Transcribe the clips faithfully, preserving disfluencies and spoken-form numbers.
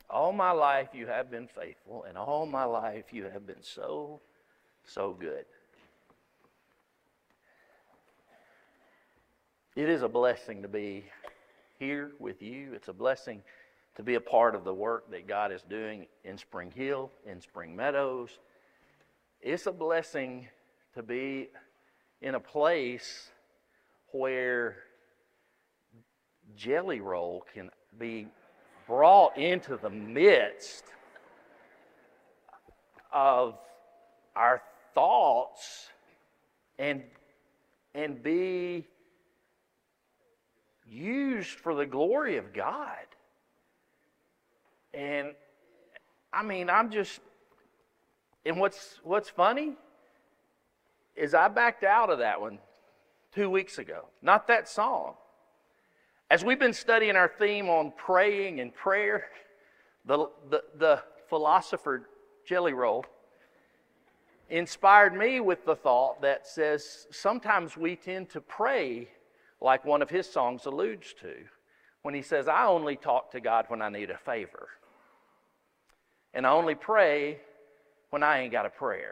All my life you have been faithful, and all my life you have been so, so good. It is a blessing to be here with you. It's a blessing to be a part of the work that God is doing in Spring Hill, in Spring Meadows. It's a blessing to be in a place where Jelly Roll can be brought into the midst of our thoughts and, and be used for the glory of God. And I mean, I'm just, and what's what's funny is I backed out of that one two weeks ago. Not that song. As we've been studying our theme on praying and prayer, the, the, the philosopher Jelly Roll inspired me with the thought that says sometimes we tend to pray like one of his songs alludes to when he says, I only talk to God when I need a favor. And I only pray when I ain't got a prayer.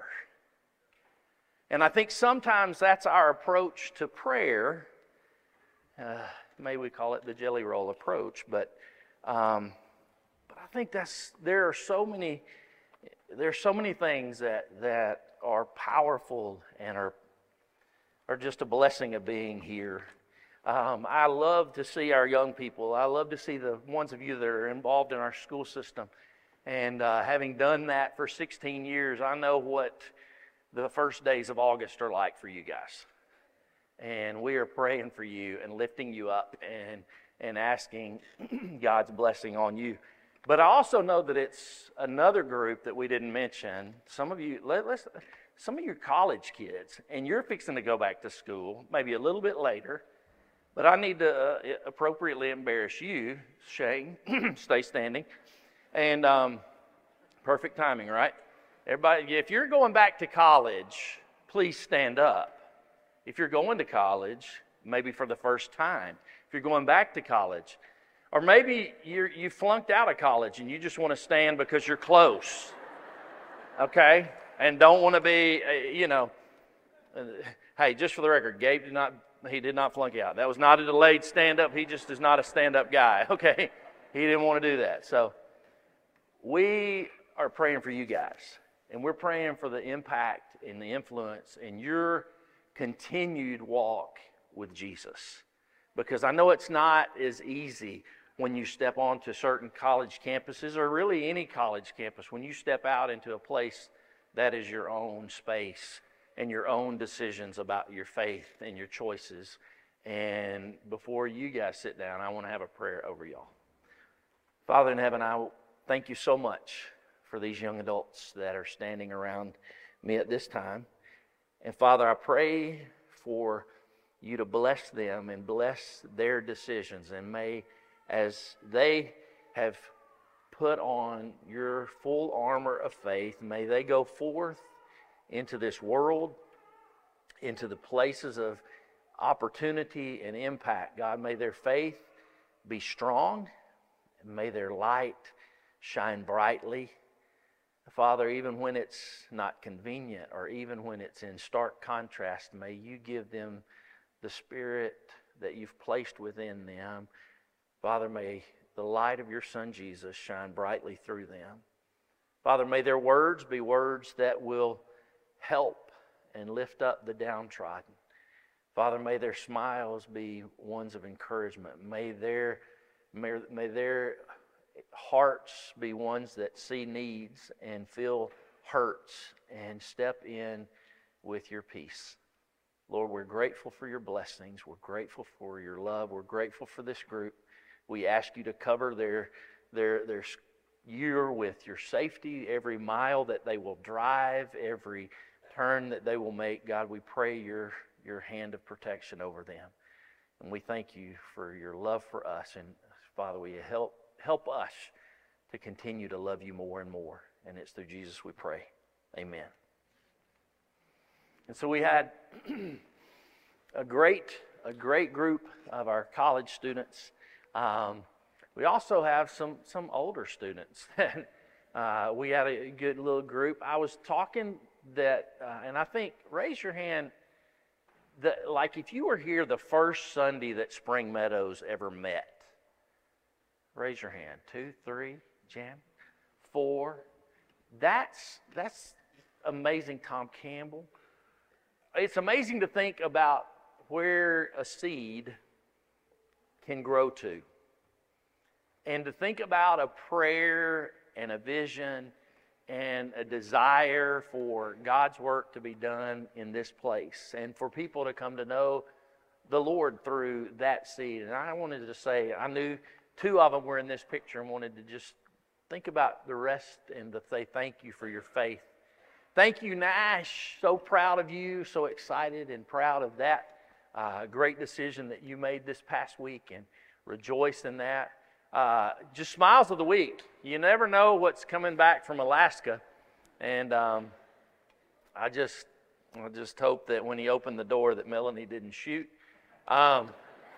And I think sometimes that's our approach to prayer. Uh, May we call it the Jelly Roll approach, but um, but I think that's there are so many there are so many things that that are powerful and are are just a blessing of being here. Um, I love to see our young people. I love to see the ones of you that are involved in our school system, and uh, having done that for sixteen years, I know what the first days of August are like for you guys. And we are praying for you and lifting you up and and asking God's blessing on you. But I also know that it's another group that we didn't mention. Some of you, let, let's, some of your college kids, and you're fixing to go back to school, maybe a little bit later. But I need to uh, appropriately embarrass you, Shane. Stay standing. And um, perfect timing, right? Everybody, if you're going back to college, please stand up. If you're going to college, maybe for the first time, if you're going back to college, or maybe you're, you flunked out of college and you just want to stand because you're close, okay, and don't want to be, uh, you know, uh, hey, just for the record, Gabe did not, he did not flunk out. That was not a delayed stand-up. He just is not a stand-up guy, okay? He didn't want to do that. So we are praying for you guys, and we're praying for the impact and the influence in your continued walk with Jesus. Because I know it's not as easy when you step onto certain college campuses, or really any college campus, when you step out into a place that is your own space and your own decisions about your faith and your choices. And before you guys sit down, I want to have a prayer over y'all. Father in heaven, I thank you so much for these young adults that are standing around me at this time. And Father, I pray for you to bless them and bless their decisions. And may, as they have put on your full armor of faith, may they go forth into this world, into the places of opportunity and impact. God, may their faith be strong, and may their light shine brightly. Father, even when it's not convenient, or even when it's in stark contrast, may you give them the spirit that you've placed within them. Father, may the light of your Son Jesus shine brightly through them. Father, may their words be words that will help and lift up the downtrodden. Father, may their smiles be ones of encouragement. May their, may, may their hearts be ones that see needs and feel hurts and step in with your peace. Lord, we're grateful for your blessings. We're grateful for your love. We're grateful for this group. We ask you to cover their, their, their year with your safety, every mile that they will drive, every turn that they will make. God, we pray your, your hand of protection over them. And we thank you for your love for us. And Father, will you help Help us to continue to love you more and more. And it's through Jesus we pray. Amen. And so we had a great, a great group of our college students um, We also have some, some older students. uh, we had a good little group. I was talking that, uh, and I think, raise your hand, that, like if you were here the first Sunday that Spring Meadows ever met. Raise your hand. Two, three, Jan, four. That's, that's amazing, Tom Campbell. It's amazing to think about where a seed can grow to. And to think about a prayer and a vision and a desire for God's work to be done in this place and for people to come to know the Lord through that seed. And I wanted to say, I knew two of them were in this picture and wanted to just think about the rest and to say thank you for your faith. Thank you, Nash. So proud of you, so excited and proud of that uh, great decision that you made this past week, and rejoice in that. Uh, just smiles of the week. You never know what's coming back from Alaska, and um, I just, I just hope that when he opened the door that Melanie didn't shoot. Um,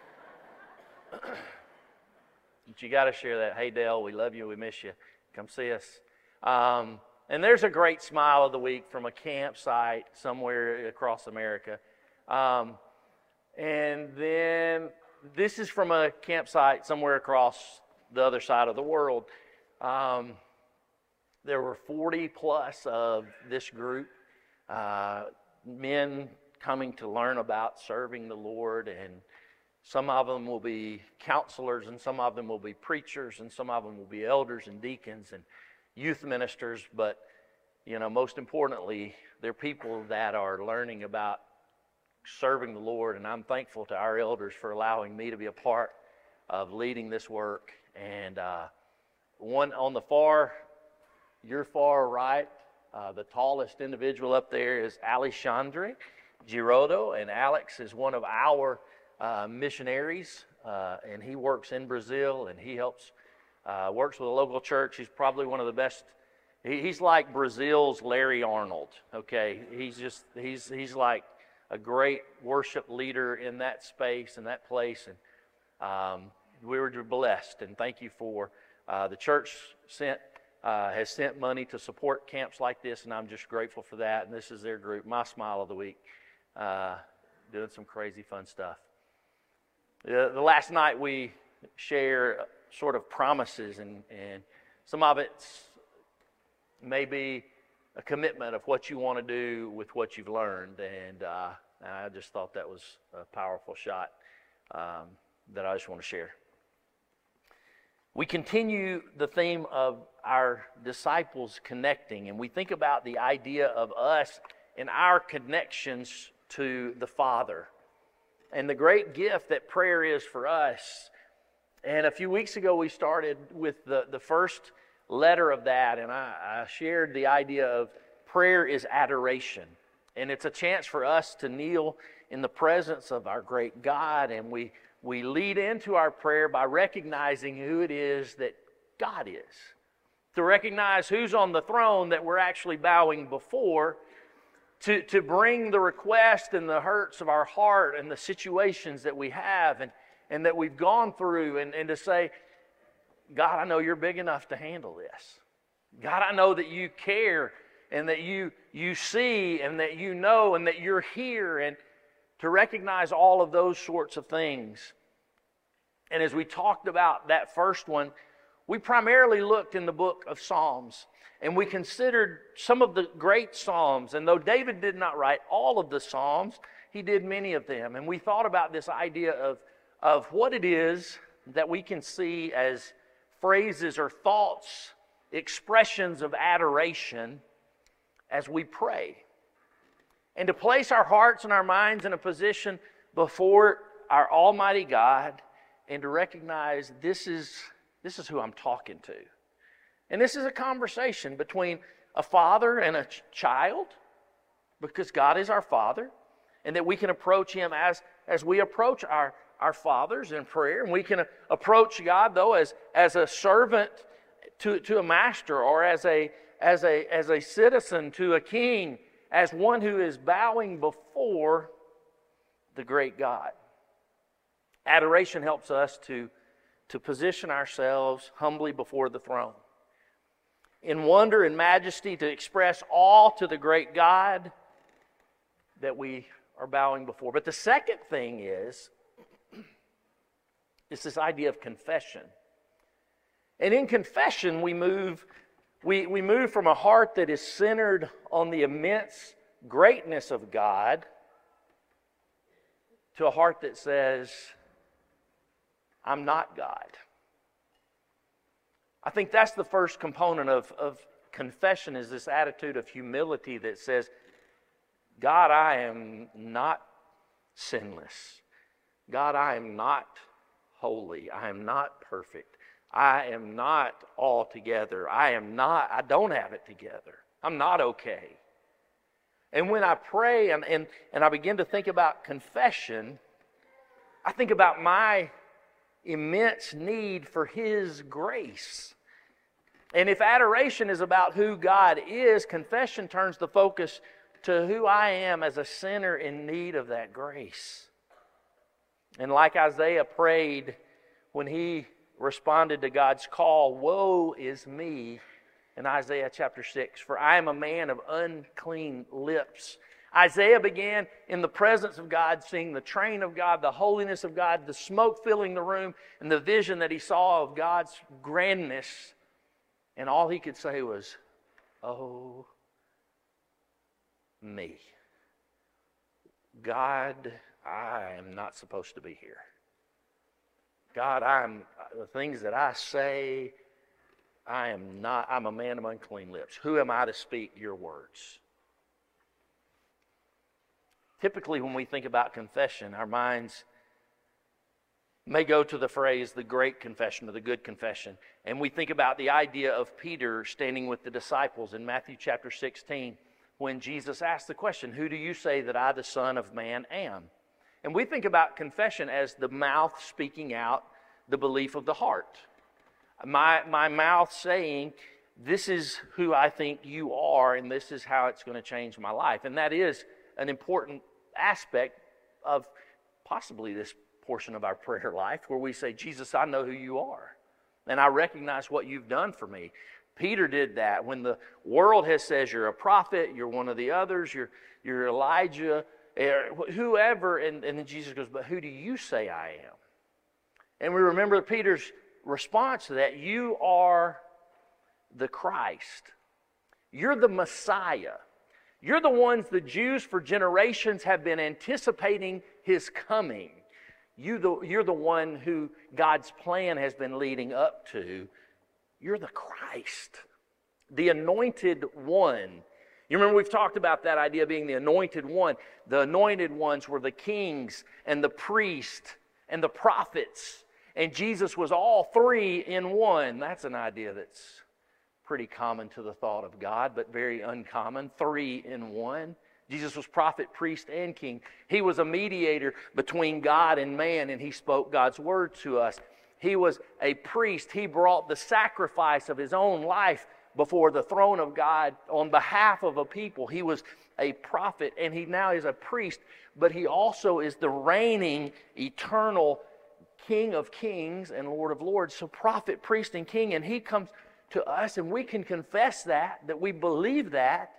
but you got to share that. Hey, Dale, we love you. We miss you. Come see us. Um, and there's a great smile of the week from a campsite somewhere across America. Um, and then this is from a campsite somewhere across the other side of the world. Um, there were forty plus of this group, uh, men coming to learn about serving the Lord, and some of them will be counselors, and some of them will be preachers, and some of them will be elders and deacons and youth ministers. But, you know, most importantly, they're people that are learning about serving the Lord, and I'm thankful to our elders for allowing me to be a part of leading this work. And uh, one on the far, your far right, uh, the tallest individual up there is Alexandre Girodo, and Alex is one of our uh, missionaries, uh, and he works in Brazil, and he helps, uh, works with a local church. He's probably one of the best. He, he's like Brazil's Larry Arnold, okay? He's just, he's, he's like a great worship leader in that space, in that place, and um, we were blessed, and thank you for uh, the church sent uh, has sent money to support camps like this, and I'm just grateful for that. And this is their group, My Smile of the Week, uh, doing some crazy fun stuff. The, the last night we share sort of promises, and, and some of it's maybe a commitment of what you want to do with what you've learned, and uh, I just thought that was a powerful shot um, that I just want to share. We continue the theme of our disciples connecting, and we think about the idea of us and our connections to the Father and the great gift that prayer is for us. And a few weeks ago we started with the, the first letter of that, and I, I shared the idea of prayer is adoration, and it's a chance for us to kneel in the presence of our great God, and we we lead into our prayer by recognizing who it is that God is, to recognize who's on the throne that we're actually bowing before, to, to bring the request and the hurts of our heart and the situations that we have and, and that we've gone through, and, and to say, God, I know you're big enough to handle this. God, I know that you care and that you, you see and that you know and that you're here, and to recognize all of those sorts of things. And as we talked about that first one, we primarily looked in the book of Psalms, and we considered some of the great Psalms. And though David did not write all of the Psalms, he did many of them. And we thought about this idea of, of what it is that we can see as phrases or thoughts, expressions of adoration as we pray. And to place our hearts and our minds in a position before our Almighty God, and to recognize this is, this is who I'm talking to. And this is a conversation between a father and a ch- child, because God is our Father, and that we can approach Him as, as we approach our, our fathers in prayer. And we can approach God, though, as, as a servant to, to a master, or as a, as, a, as a citizen to a king, as one who is bowing before the great God. Adoration helps us to to position ourselves humbly before the throne. In wonder and majesty, to express awe to the great God that we are bowing before. But the second thing is, it's this idea of confession. And in confession, we move, we, we move from a heart that is centered on the immense greatness of God to a heart that says, I'm not God. I think that's the first component of, of confession, is this attitude of humility that says, God, I am not sinless. God, I am not holy. I am not perfect. I am not all together. I am not, I don't have it together. I'm not okay. And when I pray and, and, and I begin to think about confession, I think about my immense need for His grace. And if adoration is about who God is, confession turns the focus to who I am as a sinner in need of that grace. And like Isaiah prayed when he responded to God's call, woe is me, in Isaiah chapter six, for I am a man of unclean lips. Isaiah began in the presence of God, seeing the train of God, the holiness of God, the smoke filling the room, and the vision that he saw of God's grandness. And all he could say was, oh, me. God, I am not supposed to be here. God, I'm the things that I say, I am not, I'm a man of unclean lips. Who am I to speak your words? Typically, when we think about confession, our minds may go to the phrase, the great confession or the good confession. And we think about the idea of Peter standing with the disciples in Matthew chapter sixteen, when Jesus asked the question, who do you say that I, the Son of Man, am? And we think about confession as the mouth speaking out the belief of the heart. My, my mouth saying, this is who I think you are, and this is how it's going to change my life. And that is an important aspect of possibly this portion of our prayer life, where we say, Jesus, I know who you are, and I recognize what you've done for me. Peter did that. When the world has says you're a prophet, you're one of the others, you're, you're Elijah, whoever, and, and then Jesus goes, but who do you say I am? And we remember Peter's response to that, you are the Christ. You're the Messiah. You're the ones the Jews for generations have been anticipating His coming. You the, you're the one who God's plan has been leading up to. You're the Christ, the anointed one. You remember we've talked about that idea of being the anointed one. The anointed ones were the kings and the priests and the prophets. And Jesus was all three in one. That's an idea that's pretty common to the thought of God, but very uncommon. Three in one. Jesus was prophet, priest, and king. He was a mediator between God and man, and He spoke God's word to us. He was a priest. He brought the sacrifice of His own life before the throne of God on behalf of a people. He was a prophet, and He now is a priest, but He also is the reigning, eternal King of kings and Lord of lords. So prophet, priest, and king, and He comes to us, and we can confess that, that we believe that.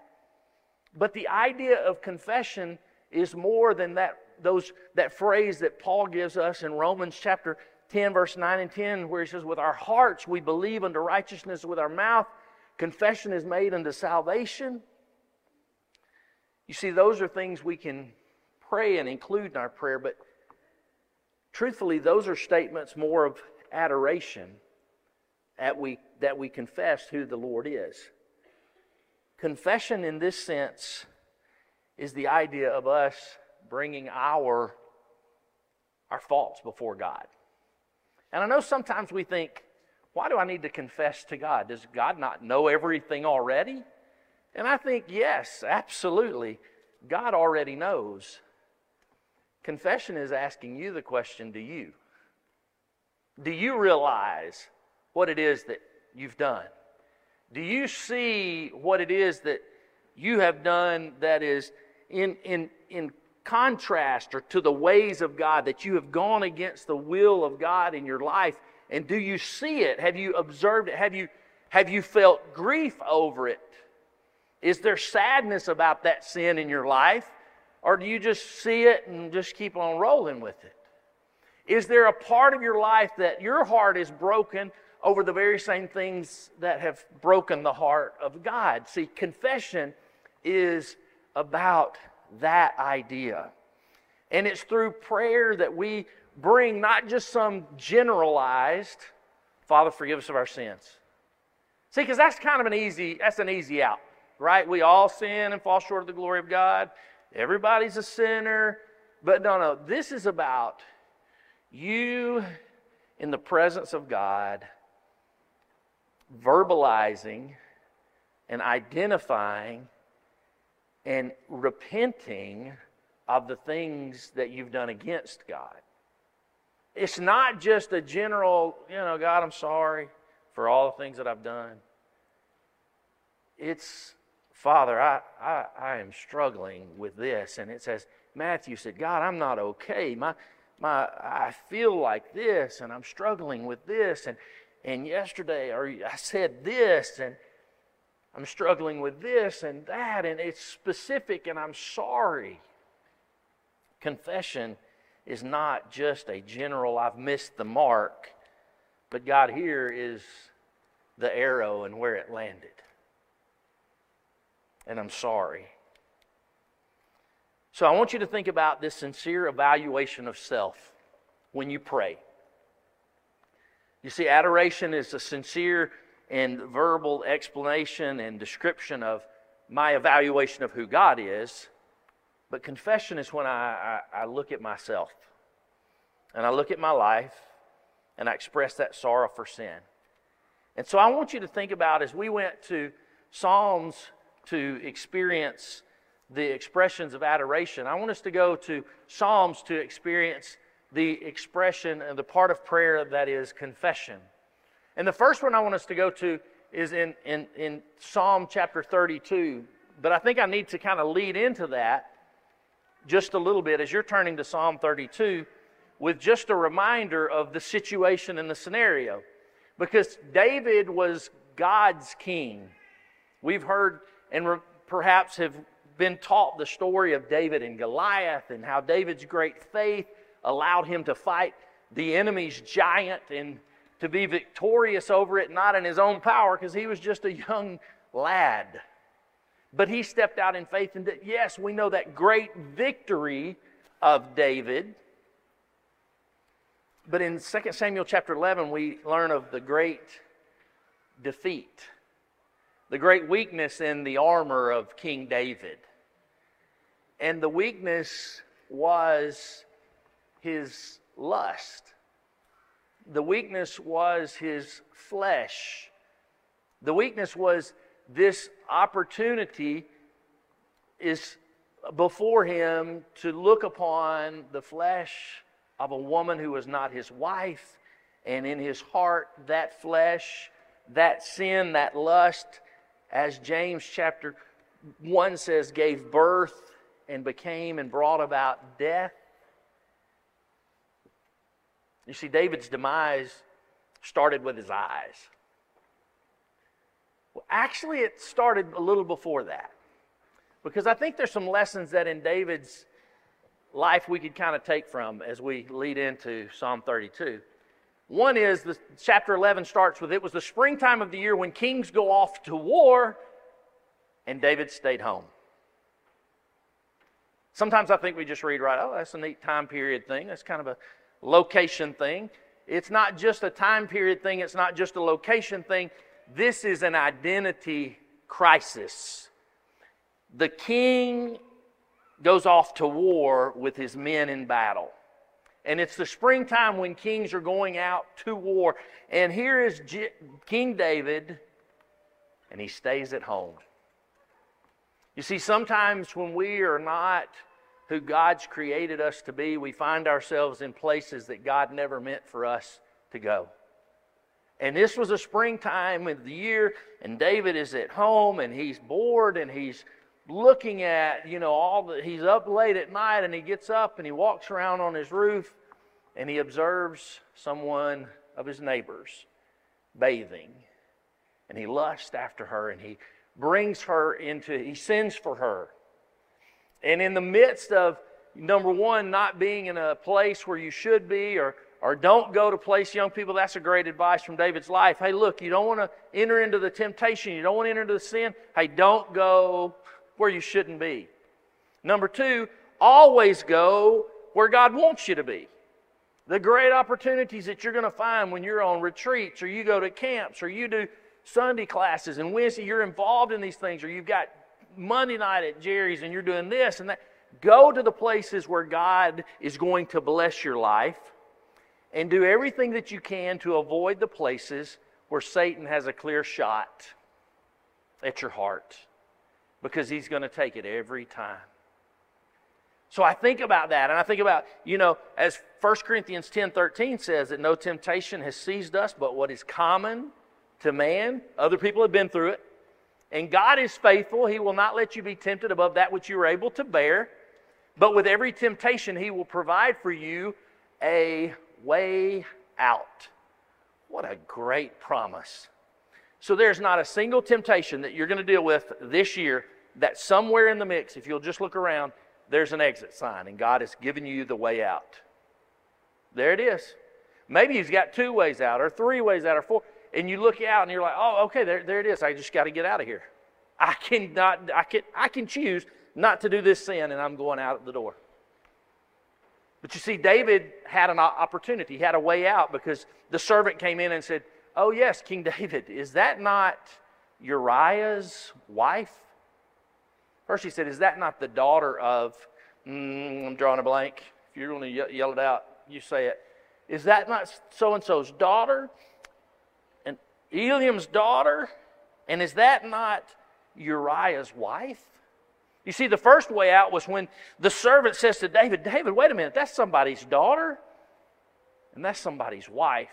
But the idea of confession is more than that, those, that phrase that Paul gives us in Romans chapter ten, verse nine and ten, where he says, with our hearts we believe unto righteousness, with our mouth confession is made unto salvation. You see, those are things we can pray and include in our prayer, but truthfully, those are statements more of adoration that we, that we confess who the Lord is. Confession in this sense is the idea of us bringing our, our faults before God. And I know sometimes we think, why do I need to confess to God? Does God not know everything already? And I think, yes, absolutely. God already knows. Confession is asking you the question, do you? Do you realize what it is that you've done? Do you see what it is that you have done that is in, in, in contrast or to the ways of God, that you have gone against the will of God in your life, And do you see it? Have you observed it? Have you, have you felt grief over it? Is there sadness about that sin in your life? Or do you just see it and just keep on rolling with it? Is there a part of your life that your heart is broken over the very same things that have broken the heart of God? See, confession is about that idea. And it's through prayer that we bring not just some generalized, Father, forgive us of our sins. See, because that's kind of an easy, that's an easy out, right? We all sin and fall short of the glory of God. Everybody's a sinner. But no, no, this is about you in the presence of God, verbalizing and identifying and repenting of the things that you've done against God. It's not just a general, you know, God, I'm sorry for all the things that I've done. It's, Father, I, I, I am struggling with this. And it says, Matthew said, God, I'm not okay. My, my, I feel like this, and I'm struggling with this. And, and yesterday, or I said this, and I'm struggling with this and that, and it's specific, and I'm sorry. Confession is not just a general, I've missed the mark, but God, here is the arrow and where it landed. And I'm sorry. So I want you to think about this sincere evaluation of self when you pray. You see, adoration is a sincere and verbal explanation and description of my evaluation of who God is. But confession is when I, I, I look at myself and I look at my life and I express that sorrow for sin. And so I want you to think about, as we went to Psalms to experience the expressions of adoration, I want us to go to Psalms to experience the expression and the part of prayer that is confession. And the first one I want us to go to is in, in, in Psalm chapter thirty-two. But I think I need to kind of lead into that just a little bit as you're turning to Psalm thirty-two with just a reminder of the situation and the scenario. Because David was God's king. We've heard and re- perhaps have been taught the story of David and Goliath and how David's great faith allowed him to fight the enemy's giant and to be victorious over it, not in his own power because he was just a young lad. But he stepped out in faith, and did, yes, we know that great victory of David. But in Second Samuel chapter eleven, we learn of the great defeat, the great weakness in the armor of King David. And the weakness was his lust. The weakness was his flesh. The weakness was this opportunity is before him to look upon the flesh of a woman who was not his wife, and in his heart that flesh, that sin, that lust, as James chapter one says, gave birth and became and brought about death. You see, David's demise started with his eyes. Well, actually, it started a little before that. Because I think there's some lessons that in David's life we could kind of take from as we lead into Psalm thirty-two. One is, the chapter eleven starts with, it was the springtime of the year when kings go off to war, and David stayed home. Sometimes I think we just read right, oh, that's a neat time period thing. That's kind of a location thing. It's not just a time period thing. It's not just a location thing. This is an identity crisis. The king goes off to war with his men in battle. And it's the springtime when kings are going out to war. And here is G- King David, and he stays at home. You see, sometimes when we are not who God's created us to be, we find ourselves in places that God never meant for us to go. And this was a springtime of the year, and David is at home, and he's bored, and he's looking at, you know, all the, he's up late at night, and he gets up, and he walks around on his roof, and he observes someone of his neighbors bathing. And he lusts after her, and he brings her into, he sends for her. And in the midst of, number one, not being in a place where you should be, or, or don't go to place, young people, that's a great advice from David's life. Hey, look, you don't want to enter into the temptation, you don't want to enter into the sin. Hey, don't go where you shouldn't be. Number two, always go where God wants you to be. The great opportunities that you're going to find when you're on retreats, or you go to camps, or you do Sunday classes and Wednesday, you're involved in these things, or you've got Monday night at Jerry's and you're doing this and that. Go to the places where God is going to bless your life, and do everything that you can to avoid the places where Satan has a clear shot at your heart, because he's going to take it every time. So I think about that, and I think about, you know, as First Corinthians ten thirteen says, that no temptation has seized us but what is common to man. Other people have been through it. And God is faithful. He will not let you be tempted above that which you are able to bear. But with every temptation, He will provide for you a way out. What a great promise. So there's not a single temptation that you're going to deal with this year that somewhere in the mix, if you'll just look around, there's an exit sign, and God has given you the way out. There it is. Maybe He's got two ways out, or three ways out, or four. And you look out and you're like, oh, okay, there, there it is. I just got to get out of here. I can not, I can, I can choose not to do this sin, and I'm going out the door. But you see, David had an opportunity. He had a way out, because the servant came in and said, oh yes, King David, is that not Uriah's wife? First he said, is that not the daughter of, mm, I'm drawing a blank. If you're going to yell it out, you say it. Is that not so-and-so's daughter? And Eliam's daughter? And is that not Uriah's wife? You see, the first way out was when the servant says to David, David, wait a minute, that's somebody's daughter, and that's somebody's wife.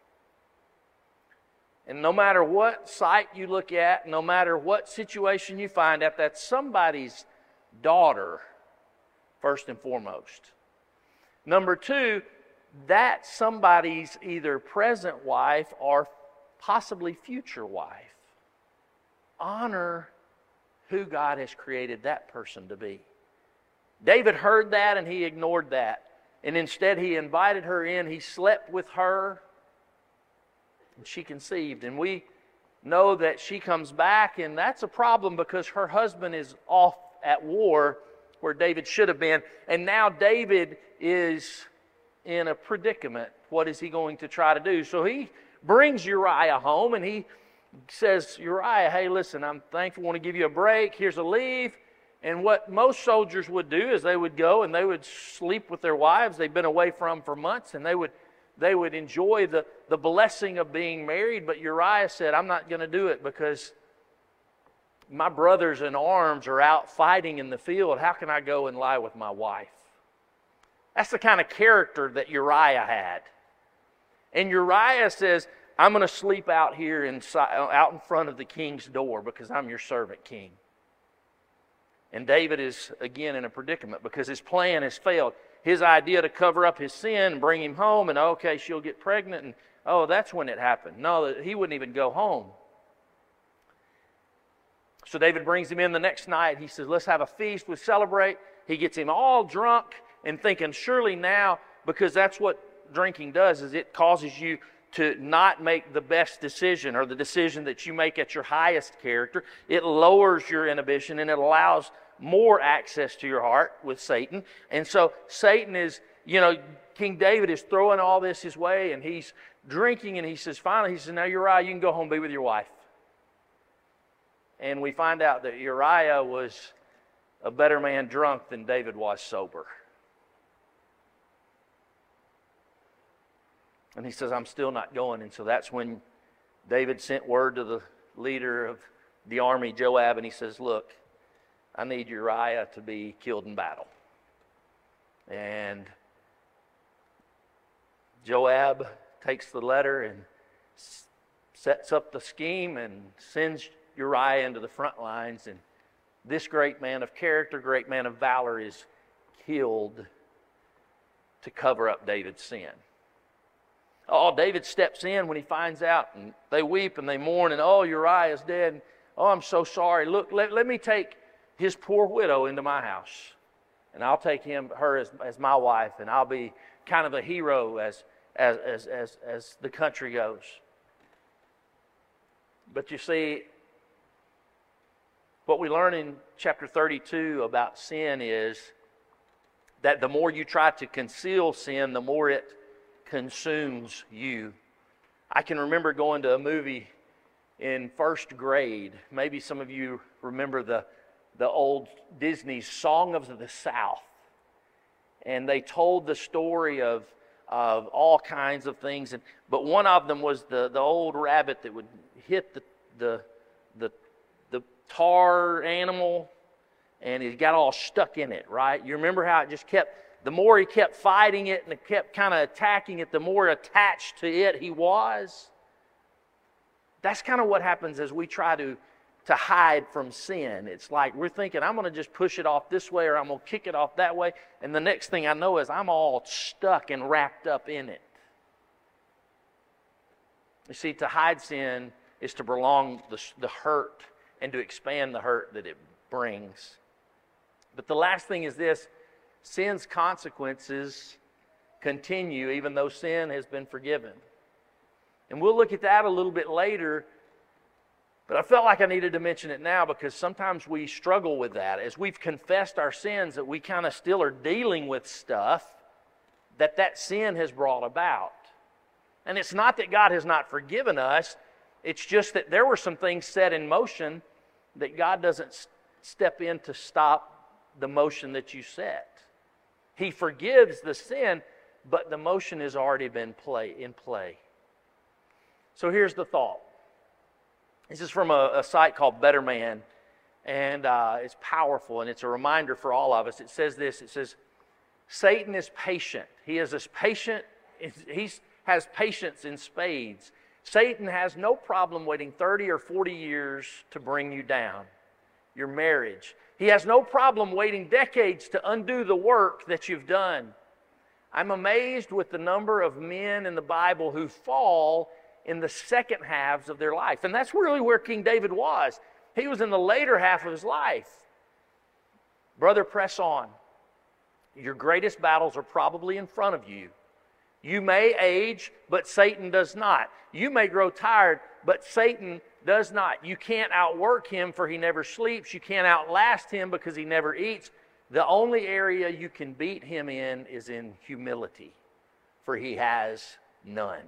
And no matter what site you look at, no matter what situation you find out, that's somebody's daughter, first and foremost. Number two, that's somebody's either present wife or possibly future wife. Honor who God has created that person to be. David heard that and he ignored that. And instead he invited her in. He slept with her. And she conceived. And we know that she comes back, and that's a problem because her husband is off at war where David should have been. And now David is in a predicament. What is he going to try to do? So he brings Uriah home, and he says, Uriah, hey, listen, I'm thankful, I want to give you a break. Here's a leave. And what most soldiers would do is they would go and they would sleep with their wives they've been away from for months, and they would they would enjoy the, the blessing of being married. But Uriah said, I'm not going to do it because my brothers in arms are out fighting in the field. How can I go and lie with my wife? That's the kind of character that Uriah had. And Uriah says, I'm going to sleep out here inside, out in front of the king's door because I'm your servant king. And David is again in a predicament because his plan has failed. His idea to cover up his sin and bring him home, and okay, she'll get pregnant, and oh, that's when it happened. No, he wouldn't even go home. So David brings him in the next night. He says, let's have a feast, we celebrate. He gets him all drunk and thinking, surely now, because that's what drinking does, is it causes you to not make the best decision or the decision that you make at your highest character. It lowers your inhibition and it allows more access to your heart with Satan. And so Satan is, you know, King David is throwing all this his way, and he's drinking, and he says, finally, he says, now Uriah, you can go home and be with your wife. And we find out that Uriah was a better man drunk than David was sober. And he says, I'm still not going. And so that's when David sent word to the leader of the army, Joab, and he says, look, I need Uriah to be killed in battle. And Joab takes the letter and sets up the scheme and sends Uriah into the front lines. And this great man of character, great man of valor is killed to cover up David's sin. Oh, David steps in when he finds out, and they weep and they mourn, and oh, Uriah is dead. And, oh, I'm so sorry. Look, let, let me take his poor widow into my house, and I'll take him, her as, as my wife, and I'll be kind of a hero as, as, as, as, as the country goes. But you see, what we learn in chapter thirty-two about sin is that the more you try to conceal sin, the more it consumes you. I can remember going to a movie in first grade. Maybe some of you remember the, the old Disney Song of the South. And they told the story of, of all kinds of things. And, but one of them was the, the old rabbit that would hit the, the, the, the tar animal, and he got all stuck in it, right? You remember how it just kept, the more he kept fighting it and it kept kind of attacking it, the more attached to it he was. That's kind of what happens as we try to, to hide from sin. It's like we're thinking, I'm going to just push it off this way, or I'm going to kick it off that way. And the next thing I know is I'm all stuck and wrapped up in it. You see, to hide sin is to prolong the, the hurt and to expand the hurt that it brings. But the last thing is this: sin's consequences continue even though sin has been forgiven. And we'll look at that a little bit later, but I felt like I needed to mention it now because sometimes we struggle with that. As we've confessed our sins, that we kind of still are dealing with stuff that that sin has brought about. And it's not that God has not forgiven us, it's just that there were some things set in motion that God doesn't step in to stop the motion that you set. He forgives the sin, but the motion has already been play, in play. So here's the thought. This is from a, a site called Better Man, and uh, it's powerful, and it's a reminder for all of us. It says this, it says, Satan is patient. He is as patient, he has patience in spades. Satan has no problem waiting thirty or forty years to bring you down. Your marriage. He has no problem waiting decades to undo the work that you've done. I'm amazed with the number of men in the Bible who fall in the second halves of their life. And that's really where King David was. He was in the later half of his life. Brother, press on. Your greatest battles are probably in front of you. You may age, but Satan does not. You may grow tired, but Satan does not. You can't outwork him, for he never sleeps. You can't outlast him because he never eats. The only area you can beat him in is in humility, for he has none.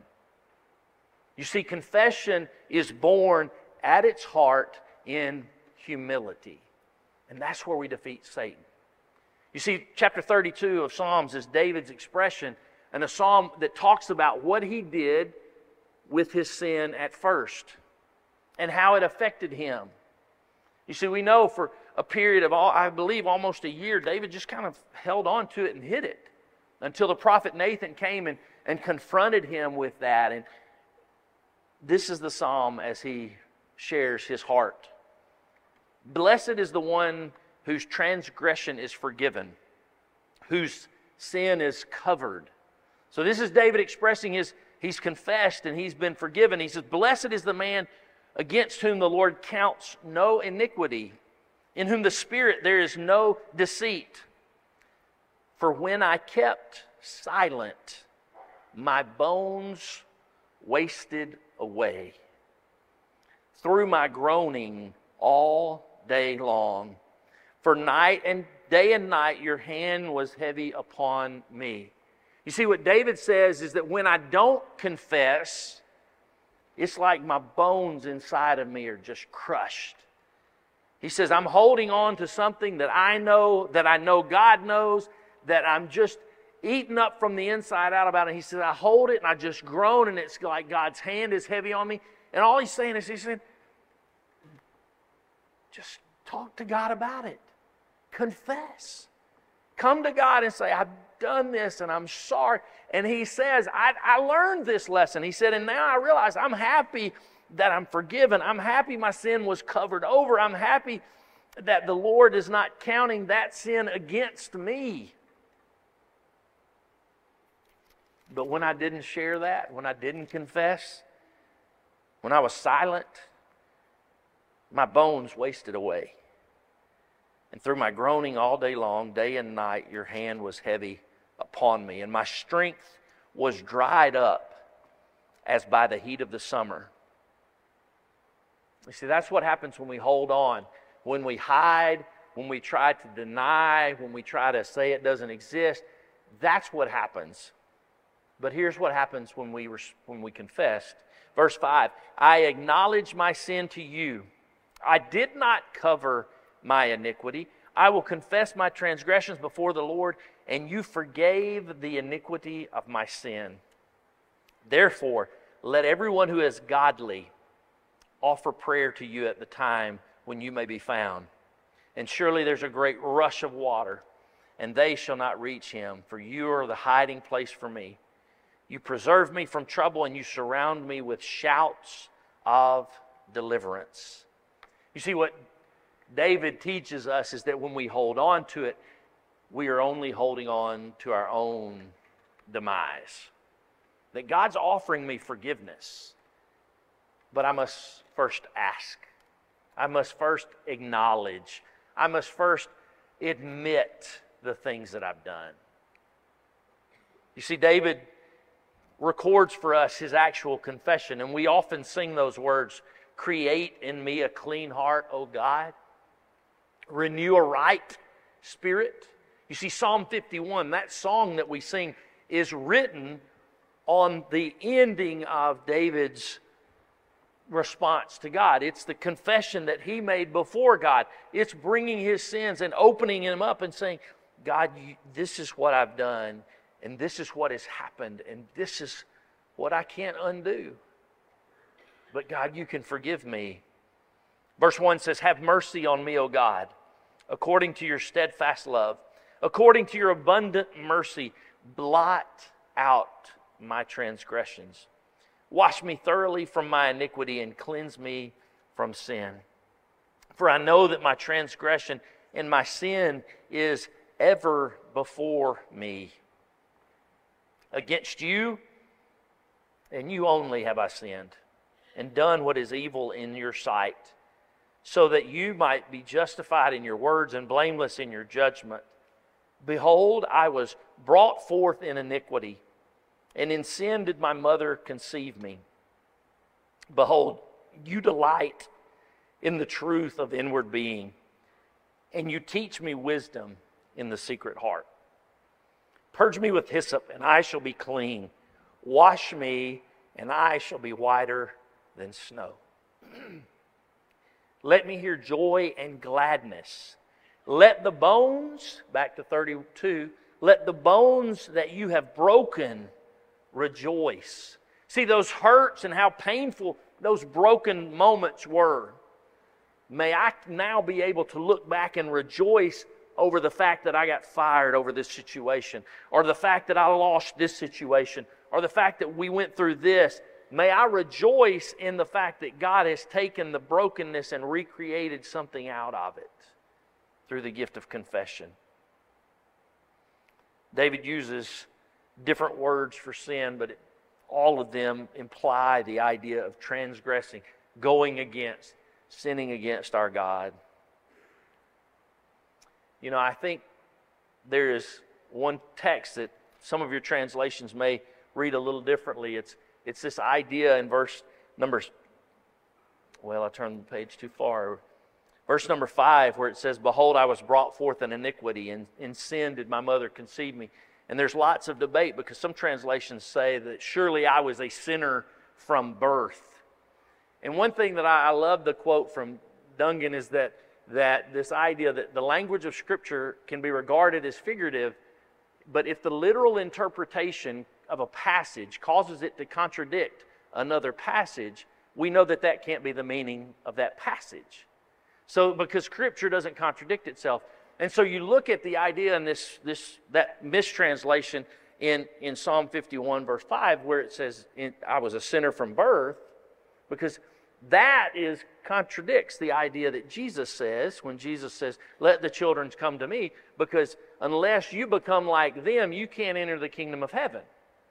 You see, confession is born at its heart in humility. And that's where we defeat Satan. You see, chapter thirty-two of Psalms is David's expression, and a psalm that talks about what he did with his sin at first and how it affected him. You see, we know for a period of, all, I believe, almost a year, David just kind of held on to it and hid it until the prophet Nathan came and, and confronted him with that. And this is the psalm as he shares his heart. Blessed is the one whose transgression is forgiven, whose sin is covered. So this is David expressing his, he's confessed and he's been forgiven. He says, blessed is the man against whom the Lord counts no iniquity, in whom the Spirit there is no deceit. For when I kept silent, my bones wasted away through my groaning all day long. For night and day and night your hand was heavy upon me. You see, what David says is that when I don't confess, it's like my bones inside of me are just crushed. He says, I'm holding on to something that I know, that I know God knows, that I'm just eaten up from the inside out about it. He says, I hold it and I just groan, and it's like God's hand is heavy on me. And all he's saying is, he said, just talk to God about it. Confess. Come to God and say, I've done this and I'm sorry. And he says, I, I learned this lesson. He said, and now I realize I'm happy that I'm forgiven. I'm happy my sin was covered over. I'm happy that the Lord is not counting that sin against me. But when I didn't share that, when I didn't confess, when I was silent, my bones wasted away. And through my groaning all day long, day and night, your hand was heavy upon me, and my strength was dried up as by the heat of the summer. You see, that's what happens when we hold on, when we hide, when we try to deny, when we try to say it doesn't exist. That's what happens. But here's what happens when we when we confessed. Verse five, I acknowledge my sin to you. I did not cover my iniquity. I will confess my transgressions before the Lord, and you forgave the iniquity of my sin. Therefore, let everyone who is godly offer prayer to you at the time when you may be found. And surely there's a great rush of water, and they shall not reach him, for you are the hiding place for me. You preserve me from trouble, and you surround me with shouts of deliverance. You see, what David teaches us is that when we hold on to it, we are only holding on to our own demise. That God's offering me forgiveness, but I must first ask. I must first acknowledge. I must first admit the things that I've done. You see, David records for us his actual confession, and we often sing those words, create in me a clean heart, O God. Renew a right spirit. You see, Psalm fifty-one, that song that we sing, is written on the ending of David's response to God. It's the confession that he made before God. It's bringing his sins and opening him up and saying, God, you, this is what I've done, and this is what has happened, and this is what I can't undo. But God, you can forgive me. Verse one says, have mercy on me, O God, according to your steadfast love. According to your abundant mercy, blot out my transgressions. Wash me thoroughly from my iniquity and cleanse me from sin. For I know that my transgression and my sin is ever before me. Against you and you only have I sinned, and done what is evil in your sight, so that you might be justified in your words and blameless in your judgment. Behold, I was brought forth in iniquity, and in sin did my mother conceive me. Behold, you delight in the truth of inward being, and you teach me wisdom in the secret heart. Purge me with hyssop, and I shall be clean. Wash me, and I shall be whiter than snow. Let me hear joy and gladness. Let the bones, back to thirty-two, let the bones that you have broken rejoice. See, those hurts and how painful those broken moments were. May I now be able to look back and rejoice over the fact that I got fired over this situation, or the fact that I lost this situation, or the fact that we went through this. May I rejoice in the fact that God has taken the brokenness and recreated something out of it through the gift of confession. David uses different words for sin, but it, all of them imply the idea of transgressing, going against, sinning against our God. You know, I think there is one text that some of your translations may read a little differently. It's it's this idea in verse number, well, I turned the page too far. Verse number five, where it says, behold, I was brought forth in iniquity, and in sin did my mother conceive me. And there's lots of debate, because some translations say that surely I was a sinner from birth. And one thing that I, I love the quote from Dungan is that that this idea that the language of Scripture can be regarded as figurative, but if the literal interpretation of a passage causes it to contradict another passage, we know that that can't be the meaning of that passage. So, because Scripture doesn't contradict itself. And so you look at the idea in this, this that mistranslation in, in Psalm fifty-one, verse five, where it says, I was a sinner from birth, because that is contradicts the idea that Jesus says, when Jesus says, let the children come to me, because unless you become like them, you can't enter the kingdom of heaven.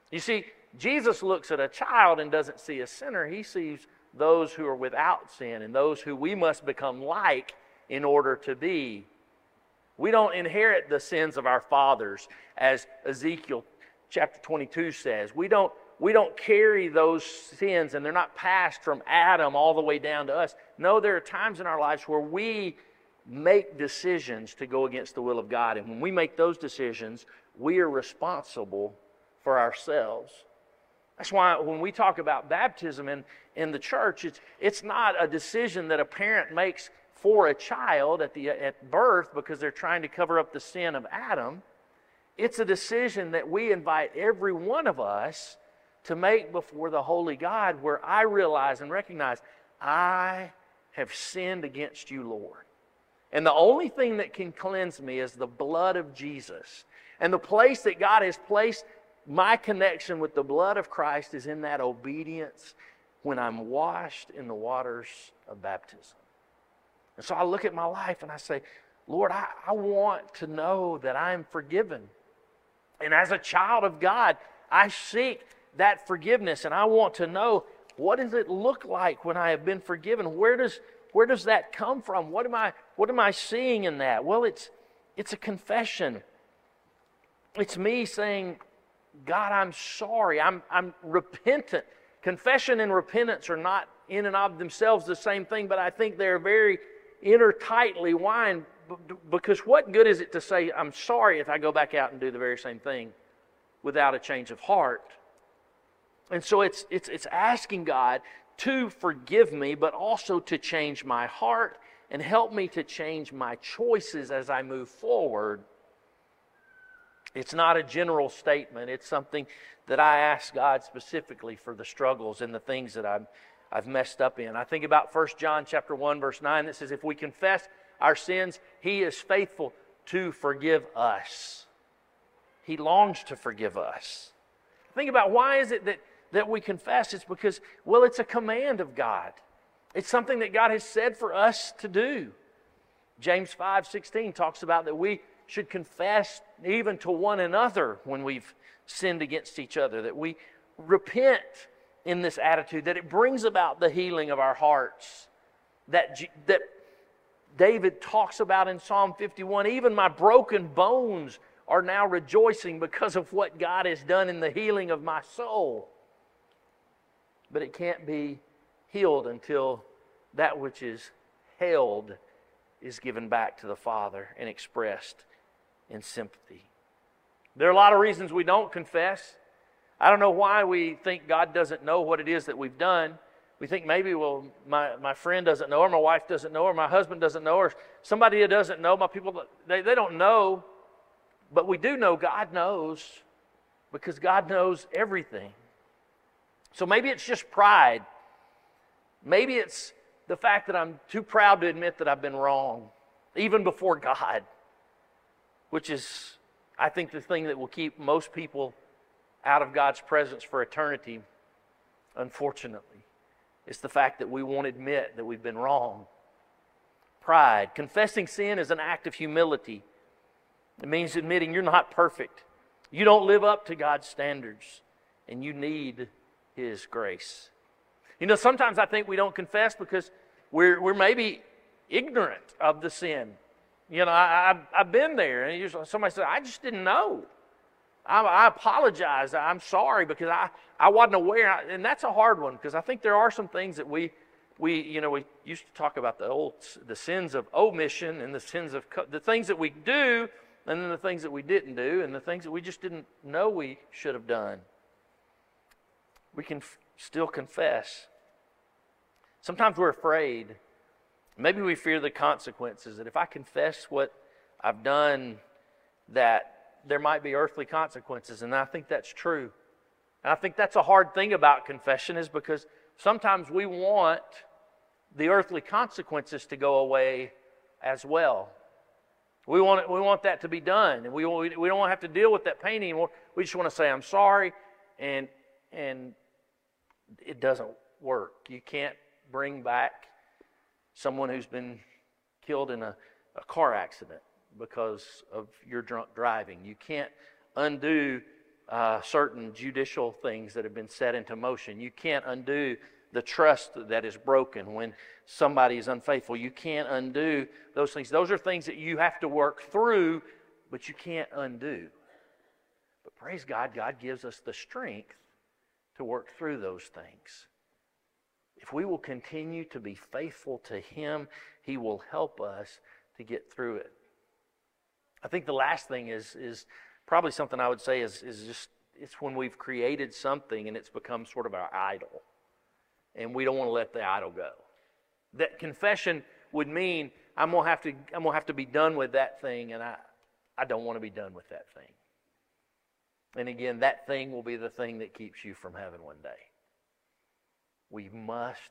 You see, Jesus looks at a child and doesn't see a sinner. He sees those who are without sin and those who we must become like in order to be. We don't inherit the sins of our fathers, as Ezekiel chapter twenty-two says. We don't, we don't carry those sins, and they're not passed from Adam all the way down to us. No, there are times in our lives where we make decisions to go against the will of God. And when we make those decisions, we are responsible for ourselves. That's why when we talk about baptism in, in the church, it's, it's not a decision that a parent makes for a child at, the, at birth because they're trying to cover up the sin of Adam. It's a decision that we invite every one of us to make before the holy God, where I realize and recognize, I have sinned against you, Lord. And the only thing that can cleanse me is the blood of Jesus. And the place that God has placed my connection with the blood of Christ is in that obedience when I'm washed in the waters of baptism. And so I look at my life and I say, Lord, I, I want to know that I'm forgiven. And as a child of God, I seek that forgiveness, and I want to know, what does it look like when I have been forgiven? Where does where does that come from? What am I what am I seeing in that? Well, it's it's a confession. It's me saying, God, I'm sorry. I'm I'm repentant. Confession and repentance are not in and of themselves the same thing, but I think they're very intertightly wound, because what good is it to say I'm sorry if I go back out and do the very same thing without a change of heart? And so it's it's it's asking God to forgive me, but also to change my heart and help me to change my choices as I move forward. It's not a general statement. It's something that I ask God specifically for the struggles and the things that I've, I've messed up in. I think about First John chapter one, verse nine that says, if we confess our sins, He is faithful to forgive us. He longs to forgive us. Think about, why is it that that we confess? It's because, well, it's a command of God. It's something that God has said for us to do. James five sixteen talks about that we should confess even to one another when we've sinned against each other, that we repent in this attitude, that it brings about the healing of our hearts, that, that David talks about in Psalm fifty-one, even my broken bones are now rejoicing because of what God has done in the healing of my soul. But it can't be healed until that which is held is given back to the Father and expressed in sympathy. There are a lot of reasons we don't confess. I don't know why we think God doesn't know what it is that we've done. We think maybe, well, my, my friend doesn't know, or my wife doesn't know, or my husband doesn't know, or somebody that doesn't know, my people, they, they don't know. But we do know God knows, because God knows everything. So maybe it's just pride. Maybe it's the fact that I'm too proud to admit that I've been wrong, even before God, which is, I think, the thing that will keep most people out of God's presence for eternity, unfortunately. It's the fact that we won't admit that we've been wrong. Pride. Confessing sin is an act of humility. It means admitting you're not perfect. You don't live up to God's standards, and you need His grace. You know, sometimes I think we don't confess because we're we're maybe ignorant of the sin. You know, I, I've, I've been there, and usually somebody says, I just didn't know. I, I apologize. I'm sorry because I, I wasn't aware. And that's a hard one, because I think there are some things that we, we you know, we used to talk about the old, the sins of omission and the sins of, the things that we do, and then the things that we didn't do, and the things that we just didn't know we should have done. We can f- still confess. Sometimes we're afraid. Maybe we fear the consequences, that if I confess what I've done, that there might be earthly consequences. And I think that's true. And I think that's a hard thing about confession, is because sometimes we want the earthly consequences to go away as well. We want it, we want that to be done, and we we don't want to have to deal with that pain anymore. We just want to say, I'm sorry, and and it doesn't work. You can't bring back someone who's been killed in a, a car accident because of your drunk driving. You can't undo uh, certain judicial things that have been set into motion. You can't undo the trust that is broken when somebody is unfaithful. You can't undo those things. Those are things that you have to work through, but you can't undo. But praise God, God gives us the strength to work through those things. If we will continue to be faithful to Him, He will help us to get through it. I think the last thing is, is probably something I would say is, is just, it's when we've created something and it's become sort of our idol. And we don't want to let the idol go. That confession would mean I'm gonna have to I'm gonna have to be done with that thing, and I, I don't want to be done with that thing. And again, that thing will be the thing that keeps you from heaven one day. We must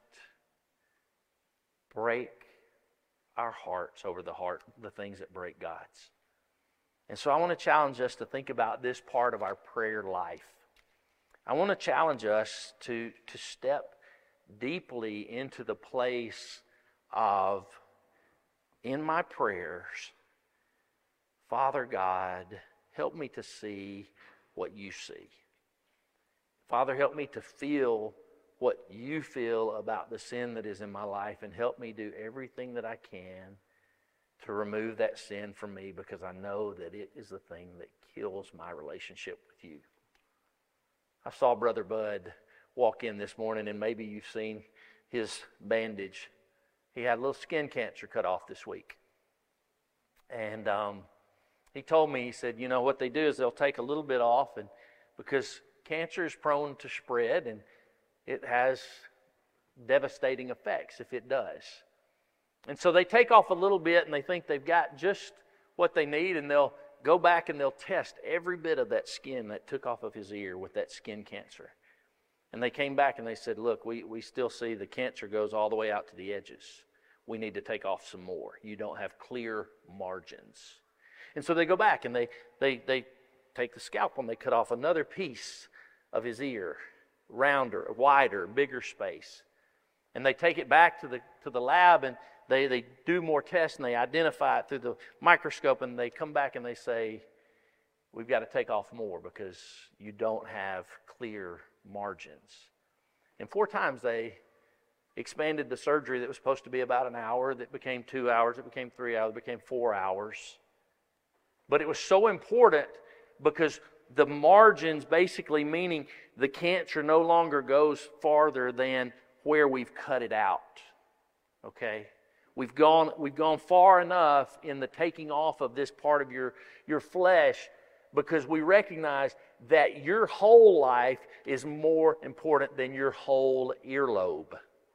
break our hearts over the heart, the things that break God's. And so I want to challenge us to think about this part of our prayer life. I want to challenge us to, to step deeply into the place of, in my prayers, Father God, help me to see what you see. Father, help me to feel what you feel about the sin that is in my life, and help me do everything that I can to remove that sin from me, because I know that it is the thing that kills my relationship with you. I saw Brother Bud walk in this morning, and maybe you've seen his bandage. He had a little skin cancer cut off this week. And um, he told me, he said, you know, what they do is they'll take a little bit off, and because cancer is prone to spread, and it has devastating effects if it does. And so they take off a little bit, and they think they've got just what they need, and they'll go back and they'll test every bit of that skin that took off of his ear with that skin cancer. And they came back and they said, look, we, we still see the cancer goes all the way out to the edges. We need to take off some more. You don't have clear margins. And so they go back and they, they, they take the scalpel and they cut off another piece of his ear, rounder, wider, bigger space. And they take it back to the to the lab, and they, they do more tests, and they identify it through the microscope, and they come back and they say, we've got to take off more because you don't have clear margins. And four times they expanded the surgery that was supposed to be about an hour, that became two hours, it became three hours, it became four hours. But it was so important because the margins, basically meaning the cancer no longer goes farther than where we've cut it out. Okay? We've gone, we've gone far enough in the taking off of this part of your, your flesh, because we recognize that your whole life is more important than your whole earlobe.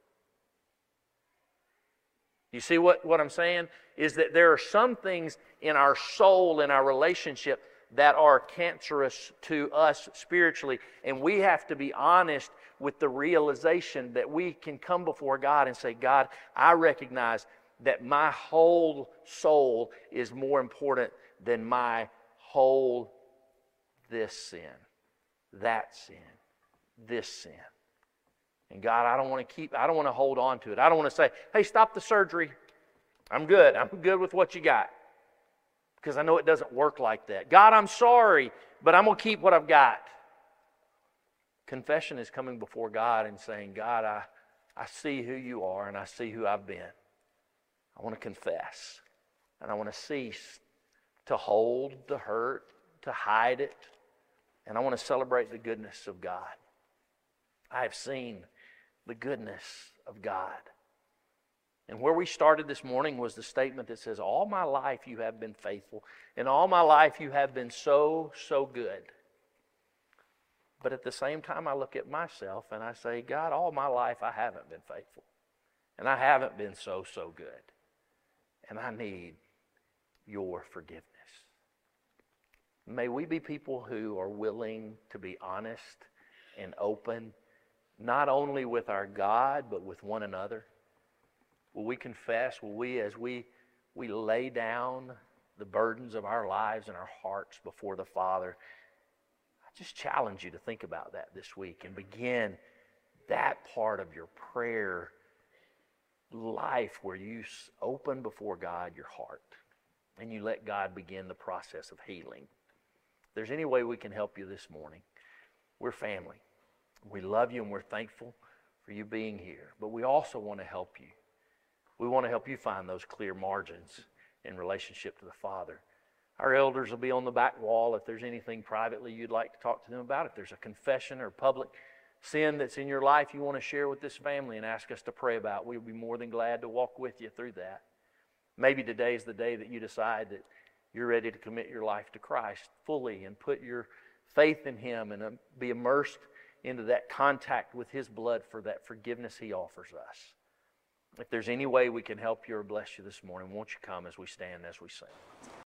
You see what, what I'm saying? Is that there are some things in our soul, in our relationship, that are cancerous to us spiritually. And we have to be honest with the realization that we can come before God and say, God, I recognize that my whole soul is more important than my whole this sin, that sin, this sin. And God, I don't want to keep, I don't want to hold on to it. I don't want to say, hey, stop the surgery. I'm good. I'm good with what you got. Because I know it doesn't work like that. God, I'm sorry, but I'm going to keep what I've got. Confession is coming before God and saying, God, I, I see who you are and I see who I've been. I want to confess. And I want to cease to hold the hurt, to hide it. And I want to celebrate the goodness of God. I have seen the goodness of God. And where we started this morning was the statement that says, all my life you have been faithful, and all my life you have been so, so good. But at the same time, I look at myself and I say, God, all my life I haven't been faithful. And I haven't been so, so good. And I need your forgiveness. May we be people who are willing to be honest and open, not only with our God, but with one another. Will we confess, will we, as we, we lay down the burdens of our lives and our hearts before the Father, I just challenge you to think about that this week and begin that part of your prayer life where you open before God your heart and you let God begin the process of healing. there's any way we can help you this morning, we're family. We love you and we're thankful for you being here. But we also want to help you. We want to help you find those clear margins in relationship to the Father. Our elders will be on the back wall if there's anything privately you'd like to talk to them about. If there's a confession or public sin that's in your life you want to share with this family and ask us to pray about, we'll be more than glad to walk with you through that. Maybe today is the day that you decide that you're ready to commit your life to Christ fully and put your faith in Him and uh, be immersed into that contact with His blood for that forgiveness He offers us. If there's any way we can help you or bless you this morning, won't you come as we stand, as we sing?